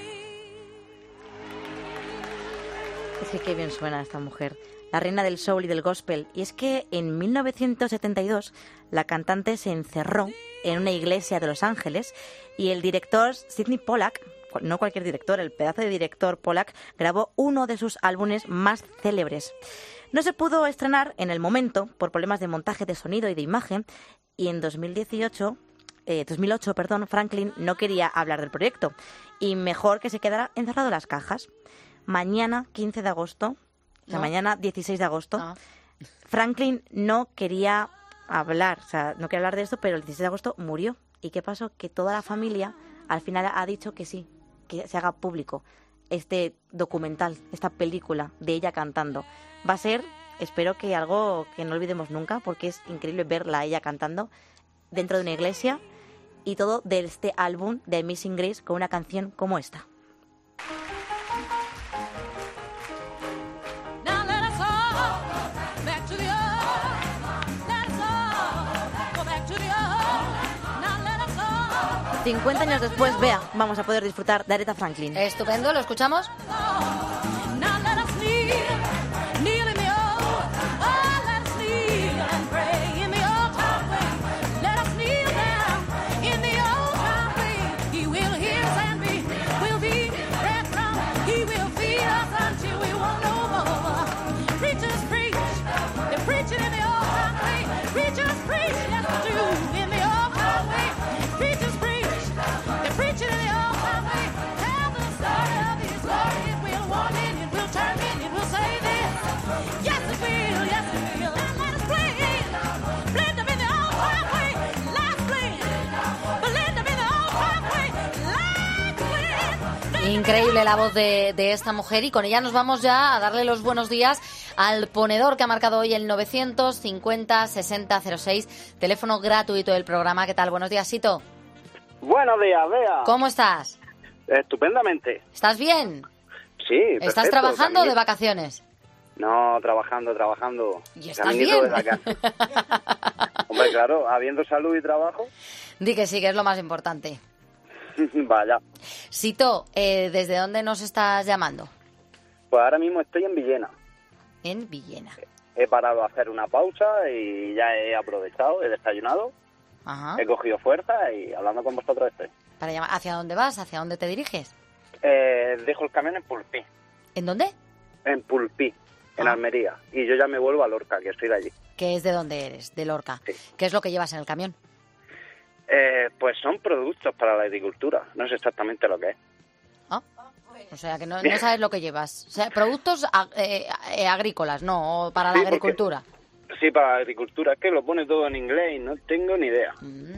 Es que qué bien suena esta mujer. La reina del soul y del gospel. Y es que en 1972 la cantante se encerró en una iglesia de Los Ángeles y el director Sidney Pollack, no cualquier director, el pedazo de director Pollack, grabó uno de sus álbumes más célebres. No se pudo estrenar en el momento por problemas de montaje de sonido y de imagen y en 2008, Franklin no quería hablar del proyecto y mejor que se quedara encerrado en las cajas. Mañana, 15 de agosto, o sea, mañana 16 de agosto, Franklin no quería hablar, o sea, no quería hablar de esto, pero el 16 de agosto murió. ¿Y qué pasó? Que toda la familia al final ha dicho que sí, que se haga público este documental, esta película de ella cantando. Va a ser, espero que algo que no olvidemos nunca, porque es increíble verla a ella cantando dentro de una iglesia y todo de este álbum de Amazing Grace con una canción como esta. 50 años después, Bea, vamos a poder disfrutar de Aretha Franklin. Estupendo, ¿lo escuchamos? Increíble la voz de esta mujer, y con ella nos vamos ya a darle los buenos días al ponedor que ha marcado hoy el 950-60-06, teléfono gratuito del programa. ¿Qué tal? Buenos días, Sito. Buenos días, Bea. ¿Cómo estás? Estupendamente. ¿Estás bien? Sí, perfecto. ¿Estás trabajando o de vacaciones? No, trabajando. ¿Y estás bien? De la casa. Hombre, claro, habiendo salud y trabajo. Di que sí, que es lo más importante. Vaya. Sito, ¿desde dónde nos estás llamando? Pues ahora mismo estoy en Villena. En Villena. He parado a hacer una pausa y ya he aprovechado, he desayunado. Ajá. He cogido fuerza y hablando con vosotros estoy. Para llamar. ¿Hacia dónde vas? ¿Hacia dónde te diriges? Dejo el camión en Pulpí. ¿En dónde? En Pulpí, en Almería. Y yo ya me vuelvo a Lorca, que estoy de allí. ¿Qué es de dónde eres? De Lorca. Sí. ¿Qué es lo que llevas en el camión? Pues son productos para la agricultura. No sé exactamente lo que es. O sea, que no sabes lo que llevas. O sea, productos agrícolas, no, para la agricultura. Sí, para la agricultura. Es que lo pone todo en inglés y no tengo ni idea.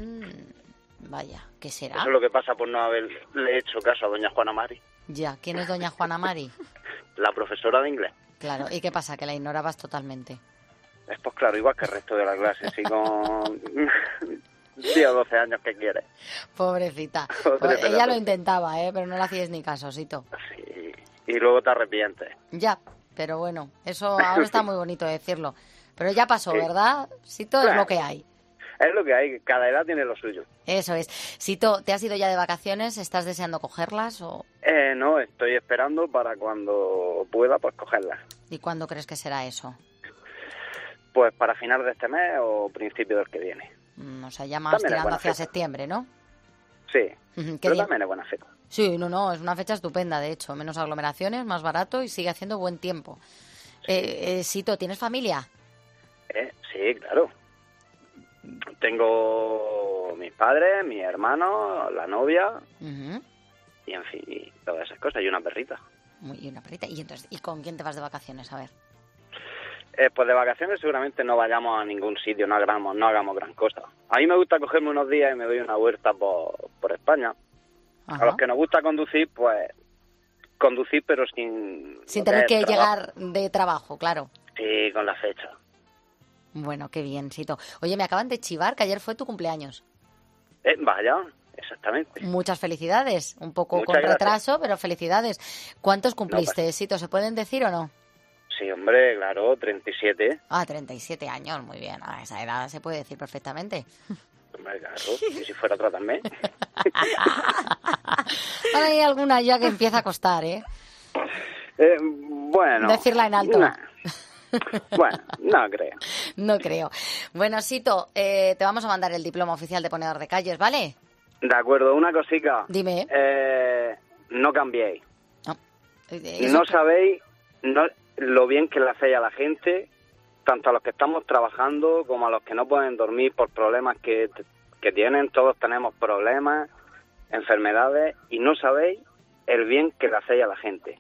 Vaya, ¿qué será? Eso es lo que pasa por no haberle hecho caso a doña Juana Mari. Ya, ¿quién es doña Juana Mari? La profesora de inglés. Claro, ¿y qué pasa? Que la ignorabas totalmente. Pues claro, igual que el resto de la clase, sí, con 10 o 12 años que quiere. Pobrecita. Pues ella lo intentaba, pero no le hacías ni caso, Sito. Sí, y luego te arrepientes. Ya, pero bueno, eso ahora está muy bonito decirlo. Pero ya pasó, sí. ¿Verdad? Sito, claro. Es lo que hay. Es lo que hay, cada edad tiene lo suyo. Eso es. Sito, ¿te has ido ya de vacaciones? ¿Estás deseando cogerlas o...? No, estoy esperando para cuando pueda, pues cogerlas. ¿Y cuándo crees que será eso? Pues para final de este mes o principio del que viene. O sea, ya más tirando hacia septiembre, ¿no? Sí, pero también es buena fecha. Sí, no, es una fecha estupenda, de hecho. Menos aglomeraciones, más barato y sigue haciendo buen tiempo. Sito, ¿tienes familia? Sí, claro. Tengo mis padres, mis hermanos, la novia y, en fin, y todas esas cosas. Y una perrita. Y una perrita. ¿Y entonces, y con quién te vas de vacaciones? A ver. Pues de vacaciones seguramente no vayamos a ningún sitio, no hagamos gran cosa. A mí me gusta cogerme unos días y me doy una vuelta por España. Ajá. A los que nos gusta conducir, pues conducir pero sin tener que llegar de trabajo, claro. Sí, con la fecha. Bueno, qué bien, Sito. Oye, me acaban de chivar que ayer fue tu cumpleaños. Vaya, exactamente. Muchas felicidades, un poco Muchas con gracias. Retraso, pero felicidades. ¿Cuántos cumpliste, No, pues... Sito? ¿Se pueden decir o no? Sí, hombre, claro, 37. 37 años, muy bien. A esa edad se puede decir perfectamente. Hombre, claro, y si fuera otra también. Ahora hay alguna ya que empieza a costar, ¿eh? Bueno. Decirla en alto. Bueno, no creo. No creo. Bueno, Sito, te vamos a mandar el diploma oficial de ponedor de calles, ¿vale? De acuerdo, una cosica. Dime. No cambiéis. No. No sabéis lo bien que le hacéis a la gente, tanto a los que estamos trabajando como a los que no pueden dormir por problemas que tienen. Todos tenemos problemas, enfermedades, y no sabéis el bien que le hacéis a la gente.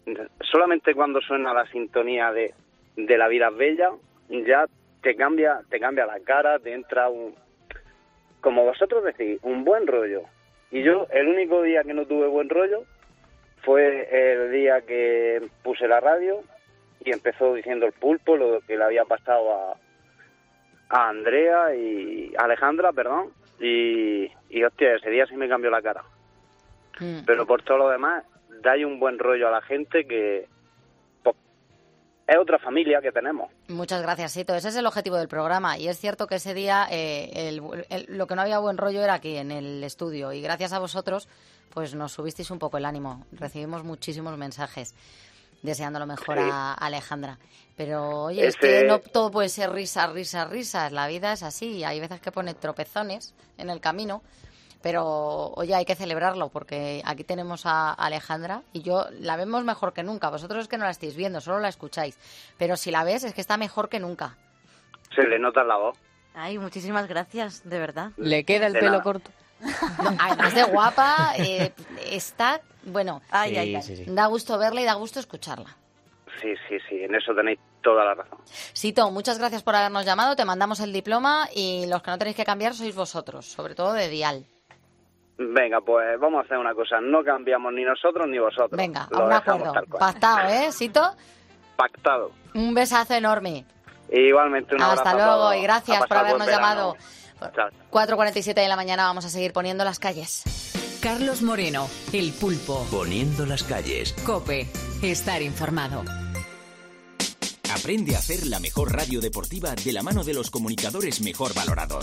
solamente cuando suena la sintonía de La vida es bella, ya te cambia la cara, te entra como vosotros decís, un buen rollo. Y yo, el único día que no tuve buen rollo fue el día que puse la radio y empezó diciendo el Pulpo lo que le había pasado a Andrea y a Alejandra, perdón, y hostia, ese día sí me cambió la cara. Pero por todo lo demás, dais un buen rollo a la gente que pues, es otra familia que tenemos. Muchas gracias, Sito. Ese es el objetivo del programa. Y es cierto que ese día lo que no había buen rollo era aquí, en el estudio. Y gracias a vosotros, pues nos subisteis un poco el ánimo. Recibimos muchísimos mensajes deseando lo mejor a Alejandra. Pero, oye, es que no todo puede ser risas. La vida es así. Hay veces que pone tropezones en el camino. Pero, oye, hay que celebrarlo porque aquí tenemos a Alejandra y yo la vemos mejor que nunca. Vosotros es que no la estáis viendo, solo la escucháis. Pero si la ves es que está mejor que nunca. Se le nota la voz. Ay, muchísimas gracias, de verdad. Le queda el pelo corto. No, además de guapa, está, bueno, Sí. Da gusto verla y da gusto escucharla. Sí, en eso tenéis toda la razón. Sito, muchas gracias por habernos llamado, te mandamos el diploma y los que no tenéis que cambiar sois vosotros, sobre todo de dial. Venga, pues vamos a hacer una cosa, no cambiamos ni nosotros ni vosotros. Venga, Lo a un dejamos acuerdo. tal cual. Pactado, ¿eh, Sito? Pactado. Un besazo enorme. Igualmente, un abrazo. Hasta a luego todos. y gracias A por pasar habernos buen verano. llamado. Chao. 4:47 de la mañana vamos a seguir poniendo las calles. Carlos Moreno, El Pulpo. Poniendo las calles. COPE. Estar informado. Aprende a hacer la mejor radio deportiva de la mano de los comunicadores mejor valorados.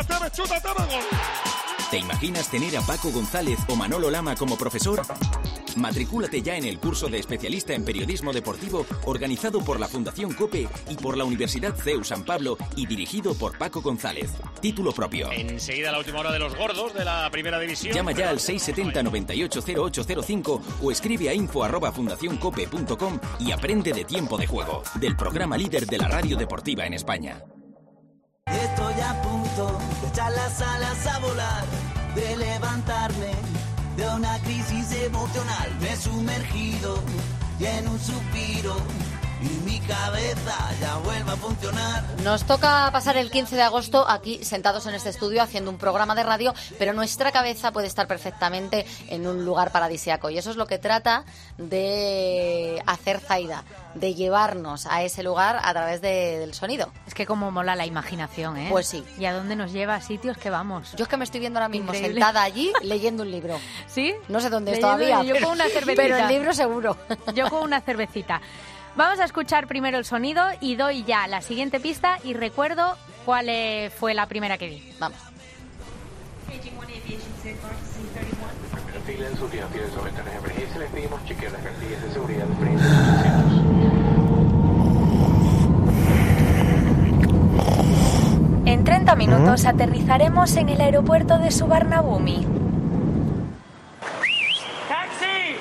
¿Te imaginas tener a Paco González o Manolo Lama como profesor? Matricúlate ya en el curso de especialista en periodismo deportivo organizado por la Fundación COPE y por la Universidad CEU San Pablo y dirigido por Paco González. Título propio. Enseguida la última hora de los gordos de la primera división. Llama ya al 670 98 0805 o escribe a info@fundacioncope.com y aprende de Tiempo de Juego, del programa líder de la radio deportiva en España. Estoy a punto de echar las alas a volar, de levantarme de una crisis emocional. Me he sumergido y en un suspiro y mi cabeza ya vuelve a funcionar. Nos toca pasar el 15 de agosto aquí sentados en este estudio haciendo un programa de radio, pero nuestra cabeza puede estar perfectamente en un lugar paradisíaco y eso es lo que trata de hacer Zaida, de llevarnos a ese lugar a través del sonido. Es que como mola la imaginación, ¿eh? Pues sí. ¿Y a dónde nos lleva? A sitios que vamos. Yo es que me estoy viendo ahora mismo Increíble. sentada allí leyendo un libro. ¿Sí? No sé dónde es Leyendo, todavía, yo con una cervecita. pero el libro seguro. Yo con una cervecita. Vamos a escuchar primero el sonido y doy ya la siguiente pista y recuerdo cuál fue la primera que vi. Vamos. Primera fila en sus viajes sobre ventanas de emergencia, les pedimos chequear las cartillas de seguridad de frente de sus asientos. En 30 minutos aterrizaremos en el aeropuerto de Suvarnabhumi. ¡Taxi!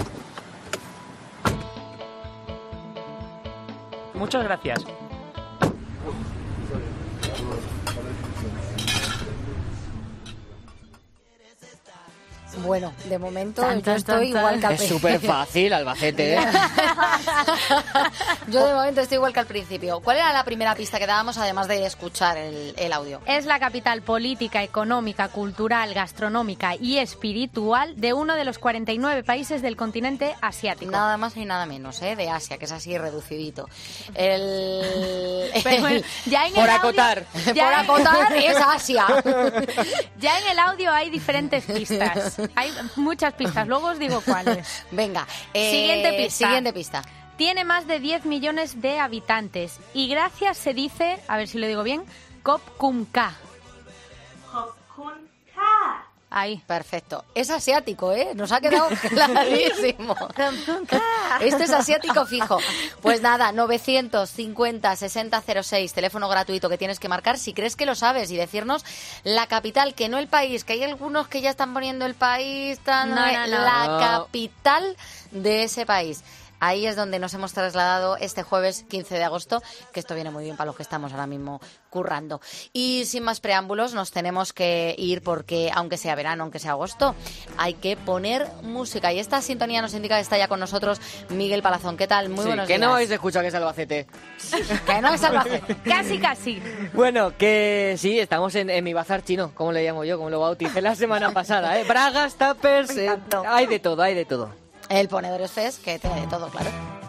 Muchas gracias. Bueno, de momento yo estoy igual que al Es principio. súper fácil, Albacete, ¿eh? Yo de momento estoy igual que al principio. ¿Cuál era la primera pista que dábamos además de escuchar el audio? Es la capital política, económica, cultural, gastronómica y espiritual de uno de los 49 países del continente asiático. Nada más y nada menos, de Asia, que es así reducidito. Pero ya en Por el acotar. audio, ya Por acotar es Asia. Ya en el audio hay diferentes pistas. Hay muchas pistas, luego os digo cuáles. Venga, Siguiente pista. pista. Tiene más de 10 millones de habitantes y gracias se dice, a ver si lo digo bien, Kopkumka. Ahí. Perfecto. Es asiático, Nos ha quedado clarísimo. Esto es asiático fijo. Pues nada, 950-6006, teléfono gratuito que tienes que marcar si crees que lo sabes y decirnos la capital, que no el país, que hay algunos que ya están poniendo el país, No. la capital de ese país. Ahí es donde nos hemos trasladado este jueves 15 de agosto, que esto viene muy bien para los que estamos ahora mismo currando. Y sin más preámbulos, nos tenemos que ir porque, aunque sea verano, aunque sea agosto, hay que poner música. Y esta sintonía nos indica que está ya con nosotros Miguel Palazón. ¿Qué tal? Muy buenos días. Que no habéis escuchado que es Albacete. Que no es Albacete. Casi. Bueno, que sí, estamos en mi bazar chino, como le llamo yo, como lo bauticé la semana pasada, ¿eh? Bragas, tuppers, hay de todo, hay de todo. El Ponedores Fest, que tiene de todo, claro.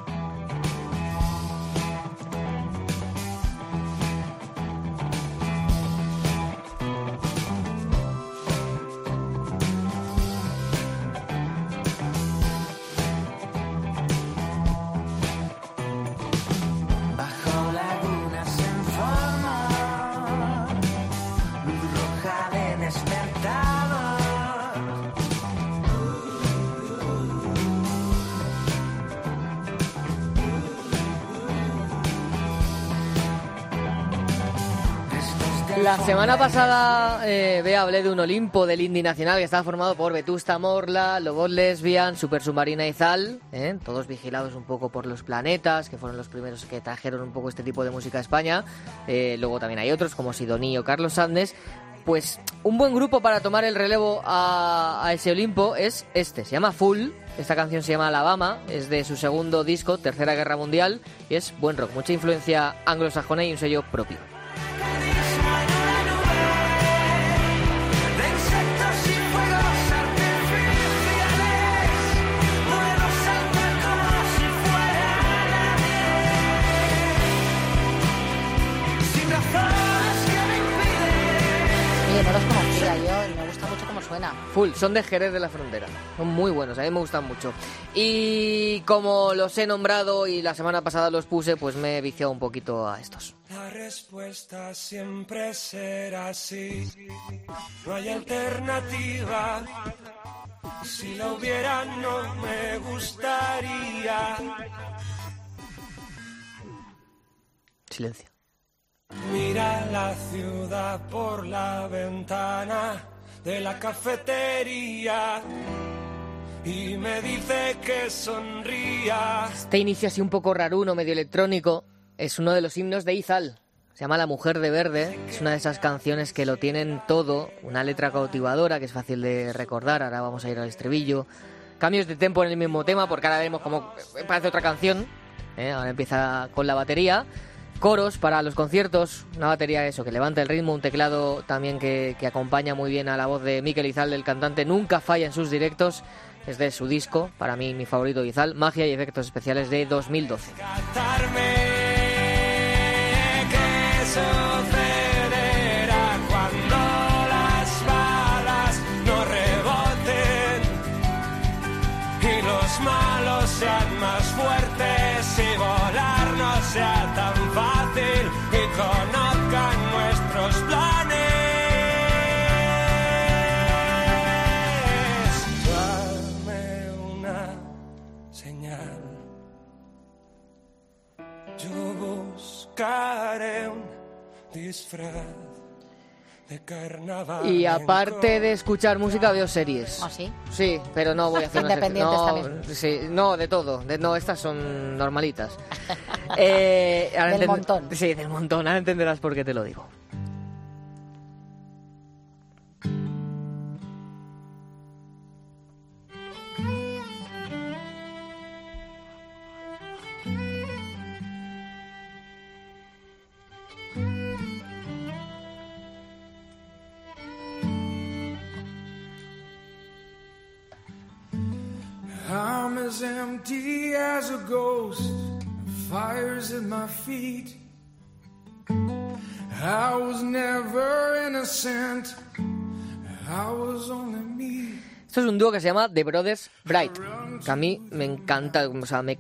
Bajo lagunas en forma, luz roja de despertador. La semana pasada hablé de un Olimpo del indie nacional que estaba formado por Vetusta Morla, Lobos Lesbian, Super Submarina y Zal, todos vigilados un poco por Los Planetas, que fueron los primeros que trajeron un poco este tipo de música a España. Luego también hay otros como Sidoní o Carlos Sandes. Pues un buen grupo para tomar el relevo a ese Olimpo es este, se llama Full. Esta canción se llama Alabama, es de su segundo disco, Tercera Guerra Mundial, y es buen rock, mucha influencia anglosajona y un sello propio. Oye, no los conocía yo y me gusta mucho cómo suena. Full, son de Jerez de la Frontera, son muy buenos, a mí me gustan mucho. Y como los he nombrado y la semana pasada los puse, pues me he viciado un poquito a estos. La respuesta siempre será sí, no hay alternativa. Si la hubiera no me gustaría. Silencio. Mira la ciudad por la ventana de la cafetería y me dice que sonría. Este inicio así un poco raruno, medio electrónico, es uno de los himnos de Izal. Se llama La Mujer de Verde, es una de esas canciones que lo tienen todo, una letra cautivadora que es fácil de recordar. Ahora vamos a ir al estribillo, cambios de tempo en el mismo tema porque ahora vemos cómo parece otra canción, ahora empieza con la batería. Coros para los conciertos, una batería eso que levanta el ritmo, un teclado también que acompaña muy bien a la voz de Mikel Izal, el cantante, nunca falla en sus directos, es de su disco, para mí mi favorito Izal, Magia y Efectos Especiales de 2012. ¿Qué sucederá cuando las balas no reboten y los malos sean más fuertes y volar no sea tan fácil y conozcan nuestros planes? Dame una señal, yo buscaré un disfraz de carnaval. Y aparte de escuchar música veo series. ¿Ah, sí? Sí, pero no voy a hacer independientes no, también. Sí, no, de todo. No, estas son normalitas. Del montón. Sí, del montón. Ahora entenderás por qué te lo digo. I'm as empty as a ghost, fires at my feet. I was never innocent, I was only me. Esto es un dúo que se llama The Brothers Bright, que a mí me encanta, o sea, me